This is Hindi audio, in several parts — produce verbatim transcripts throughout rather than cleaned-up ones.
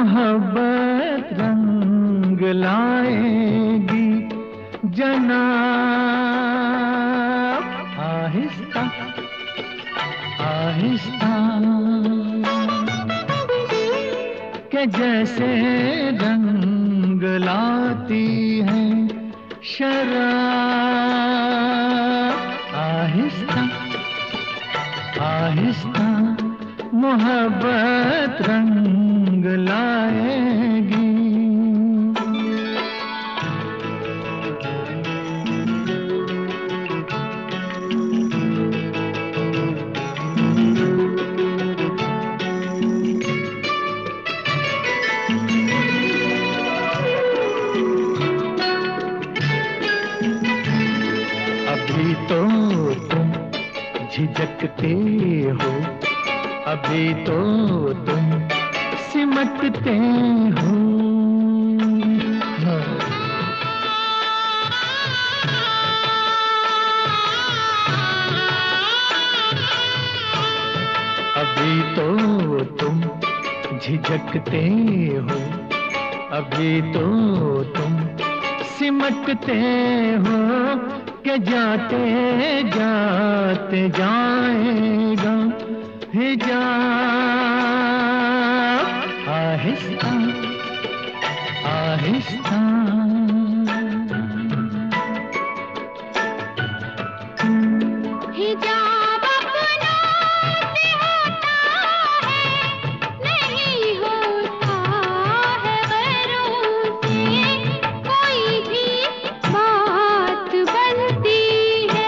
मोहब्बत रंग लाएगी जनाब, आहिस्ता आहिस्ता के जैसे रंग लाती है शराब। आहिस्ता आहिस्ता मोहब्बत रंग लाएगी। अभी तो तुम झिझकते हो, अभी तो तुम सिमटते हो। अभी तो तुम झिझकते हो, अभी तो तुम सिमटते हो कि जाते जाते जाएगा हिजाब। आहिस्ता आहिस्ता हिजाब अपना से होता है, नहीं होता है गैरों से। कोई भी बात बनती है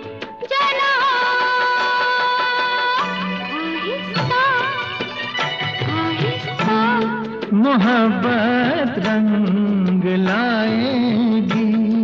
जनाब, मोहब्बत रंग लाएगी।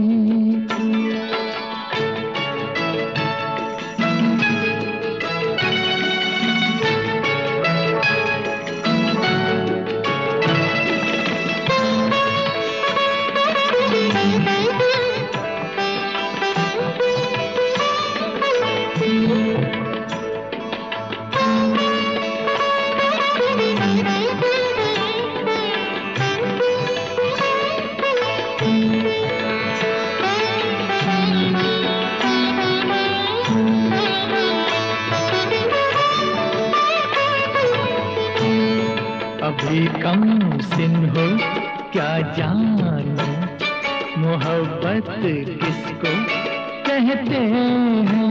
अभी कम सिन हो क्या जानो, मोहब्बत किसको कहते हैं।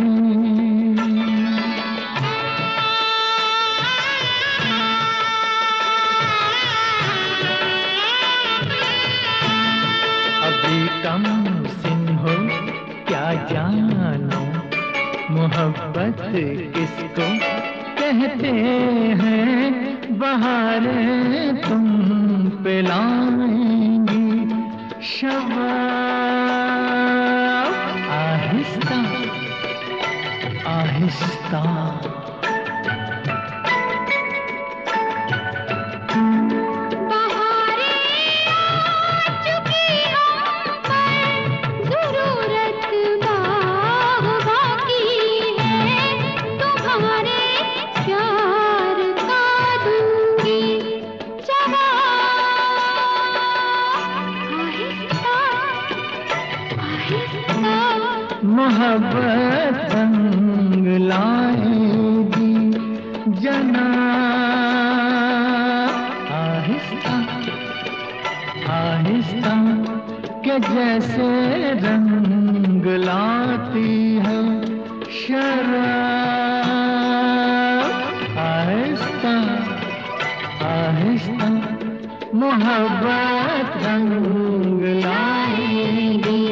अभी कम सिन हो क्या जानो, मोहब्बत किसको कहते हैं। बहारें तुम पे लाएंगी शबाब। आहिस्ता आहिस्ता मोहब्बत रंग लाएगी जनाब। आहिस्ता आहिस्ता के जैसे रंग लाती है शराब। आहिस्ता आहिस्ता मोहब्बत रंग लाएगी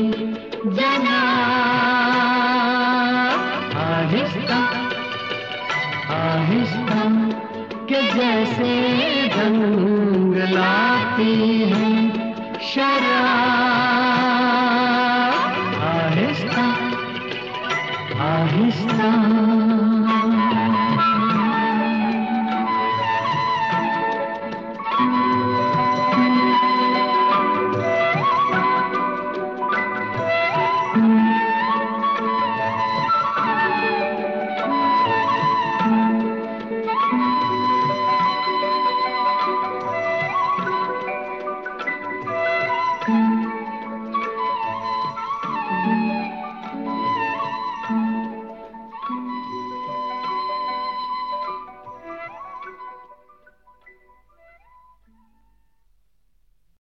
जनाब। आहिस्ता आहिस्ता के जैसे रंग लाती है शराब। आहिस्ता आहिस्ता